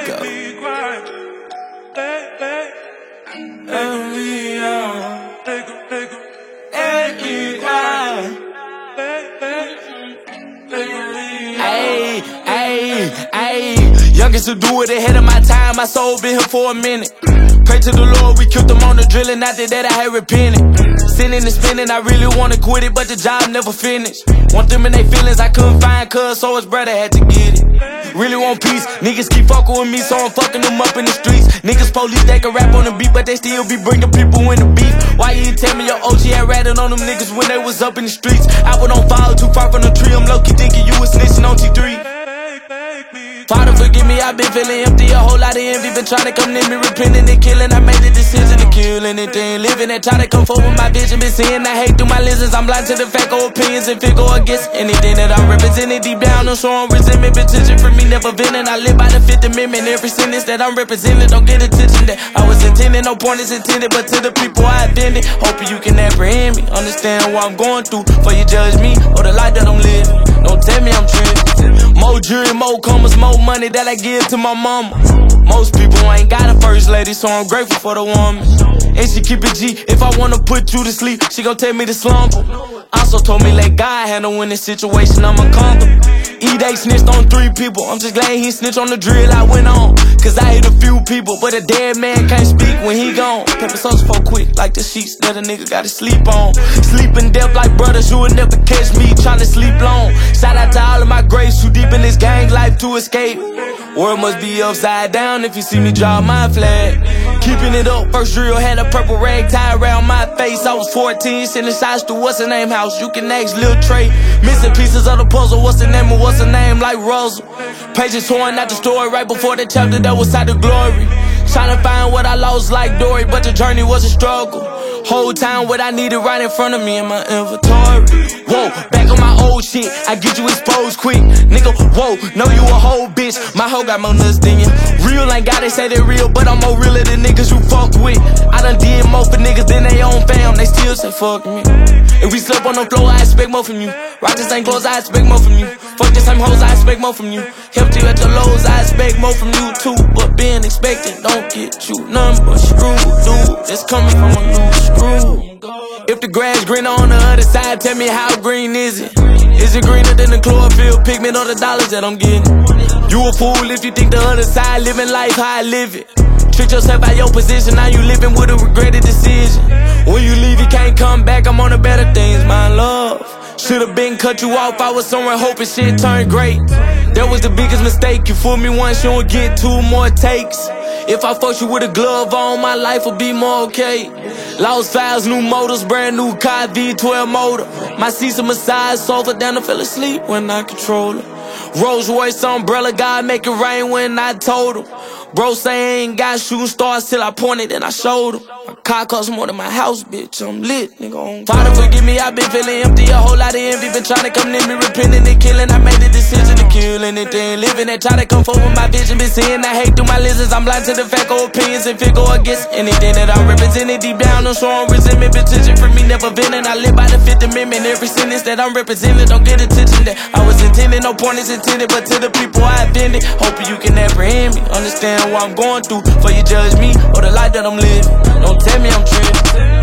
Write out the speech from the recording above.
go. Youngest to do it ahead of my time, my soul been here for a minute. Pray to the Lord, we killed them on the drilling, after that I had repented. Sinning and spinning, I really wanna quit it, but the job never finished. Want them in they feelings, I couldn't find cuz, so his brother had to get it. Really want peace, niggas keep fucking with me, so I'm fucking them up in the streets. Niggas police, they can rap on the beat, but they still be bringing people in the beef. Why you tell me your OG had ratted on them niggas when they was up in the streets? I would don't fall too far from the tree, I'm low-key thinking you was snitching on T3. Father, forgive me, I've been feeling empty. A whole lot of envy, been trying to come near me, repenting and killing. I made the decision to kill anything living and try to come forward with my vision. Been seeing the hate through my lenses. I'm blind to the fact of opinions and figure against anything that I'm representing. Deep down, I'm showing resentment, attention for me, never venting. I live by the Fifth Amendment. Every sentence that I'm representing don't get attention that I was intending. No point is intended, but to the people I offended. Hoping you can apprehend me, understand what I'm going through, before you judge me or the life that I'm living. Don't tell me I'm tripping. More jury, more commas, more money that I give to my mama. Most people ain't got a first lady, so I'm grateful for the woman. And she keep it G, if I wanna put you to sleep, she gon' tell me to slumber. Also told me let God handle in this situation, I'm uncomfortable. E-Day snitched on 3 people, I'm just glad he snitched on the drill I went on. Cause I hit a few people, but a dead man can't speak when he gone. Pepper sauce for quick, like the sheets that a nigga gotta sleep on. Sleeping death like brothers, you would never catch me tryna sleep long. Shout out to all of my graves, too deep in this gang life to escape. World must be upside down if you see me draw my flag. Keeping it up, first drill had a purple rag tied around my face. I was 14, sending shots to what's her name house. You can ask Lil Trey. Missing pieces of the puzzle, what's the name of what's her name like Russell. Pages torn out the story right before the chapter that was out of glory. Trying to find what I lost like Dory, but the journey was a struggle. Whole time what I needed right in front of me in my inventory. Whoa, back on my old shit, I get you exposed quick. Nigga, whoa, know you a whole bitch. My hoe got more nuts than you. Real ain't gotta say they real, but I'm more realer than niggas you fuck with. I done did more for niggas than they own fam, they still say fuck me. If we slept on the floor, I expect more from you. Rockets ain't close, I expect more from you. Fuck the same hoes, I expect more from you. Helped you at your lows, I expect more from you too. But being expected don't get you none but screwed, dude. It's coming from a loose screw. If the grass greener on the other side, tell me how green is it? Is it greener than the chlorophyll pigment or the dollars that I'm getting? You a fool if you think the other side living life how I live it. Trick yourself out your position, now you living with a regretted decision. When you leave, you can't come back, I'm on the better things, my love. Should've been cut you off, I was somewhere hoping shit turned great. That was the biggest mistake, you fool me once, you don't get 2 more takes. If I fucked you with a glove on, my life would be more okay. Lost files, new motors, brand new car, V12 motor. My seats a massage sofa, down I fell asleep when I control her. Rolls Royce umbrella, God make it rain when I told him. Bro say I ain't got shooting stars till I pointed and I showed him. My car costs more than my house, bitch, I'm lit, nigga. Father, forgive me, I've been feeling empty. A whole lot of envy, been trying to come near me, repenting and killing. I made the decision to kill anything living and try to come forward with my vision. Been seeing the hate through my lenses. I'm blind to the fact of opinions and figure against anything that I'm representing. Deep down, I'm showing resentment, attention for me, never venting. I live by the Fifth Amendment. Every sentence that I'm representing don't get attention that I was intending. No point is intended, but to the people I offended. Hoping you can apprehend me, understand what I'm going through, before you judge me or the life that I'm living. Don't tell me I'm tripping.